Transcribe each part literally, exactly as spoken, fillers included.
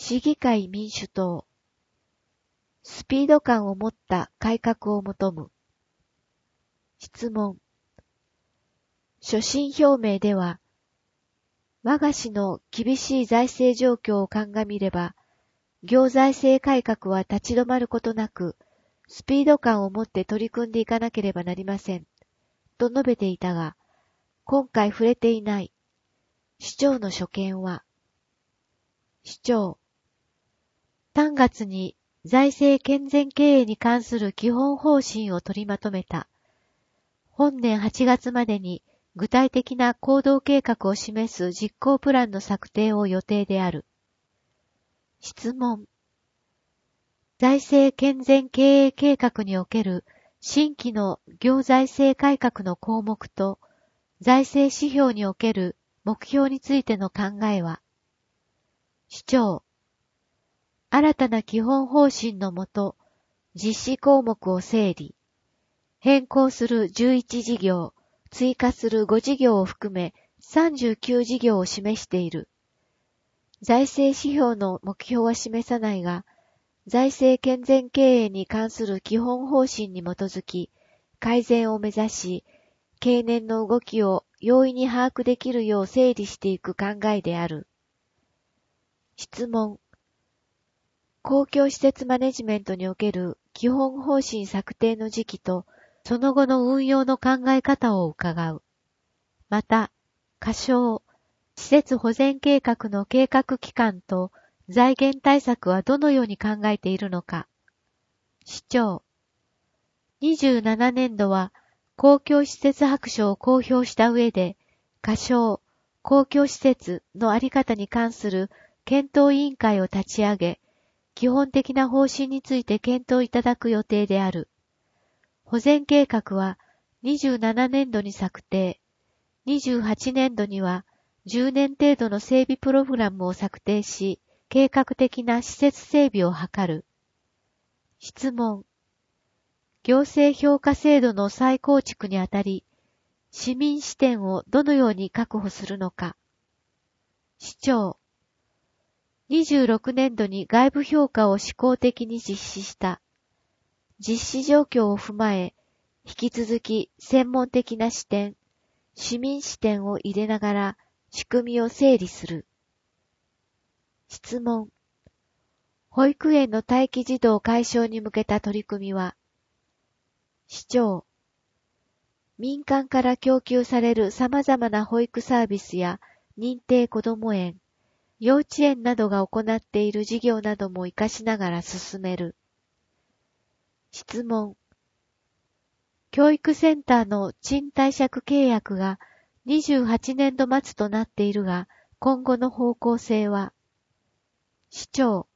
市議会民主党。スピード感を持った改革を求む。質問。所信表明では、我が市の厳しい財政状況を鑑みれば、行財政改革は立ち止まることなく、スピード感を持って取り組んでいかなければなりません。と述べていたが、今回触れていない。市長の所見は、市長。さんがつに財政健全経営に関する基本方針を取りまとめた。本年はちがつまでに具体的な行動計画を示す実行プランの策定を予定である。質問。財政健全経営計画における新規の行財政改革の項目と財政指標における目標についての考えは、市長。新たな基本方針のもと、実施項目を整理、変更するじゅういち事業、追加するご事業を含めさんじゅうきゅう事業を示している。財政指標の目標は示さないが、財政健全経営に関する基本方針に基づき、改善を目指し、経年の動きを容易に把握できるよう整理していく考えである。質問。公共施設マネジメントにおける基本方針策定の時期と、その後の運用の考え方を伺う。また、仮称、施設保全計画の計画期間と財源対策はどのように考えているのか。市長。にじゅうななねんどは公共施設白書を公表した上で、仮称、公共施設のあり方に関する検討委員会を立ち上げ、基本的な方針について検討いただく予定である。保全計画はにじゅうななねんどに策定、にじゅうはちねんどにはじゅうねん程度の整備プログラムを策定し、計画的な施設整備を図る。質問。行政評価制度の再構築にあたり、市民視点をどのように確保するのか。市長。にじゅうろくねんどに外部評価を試行的に実施した。実施状況を踏まえ、引き続き専門的な視点、市民視点を入れながら仕組みを整理する。質問。保育園の待機児童解消に向けた取り組みは、市長。民間から供給される様々な保育サービスや認定こども園、幼稚園などが行っている事業なども活かしながら進める。質問。教育センターの賃貸借契約がにじゅうはちねんど末となっているが、今後の方向性は。市長。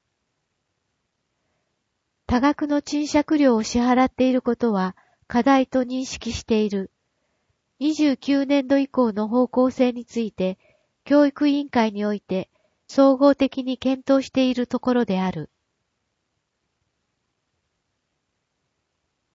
多額の賃借料を支払っていることは課題と認識している。にじゅうきゅうねんど以降の方向性について、教育委員会において総合的に検討しているところである。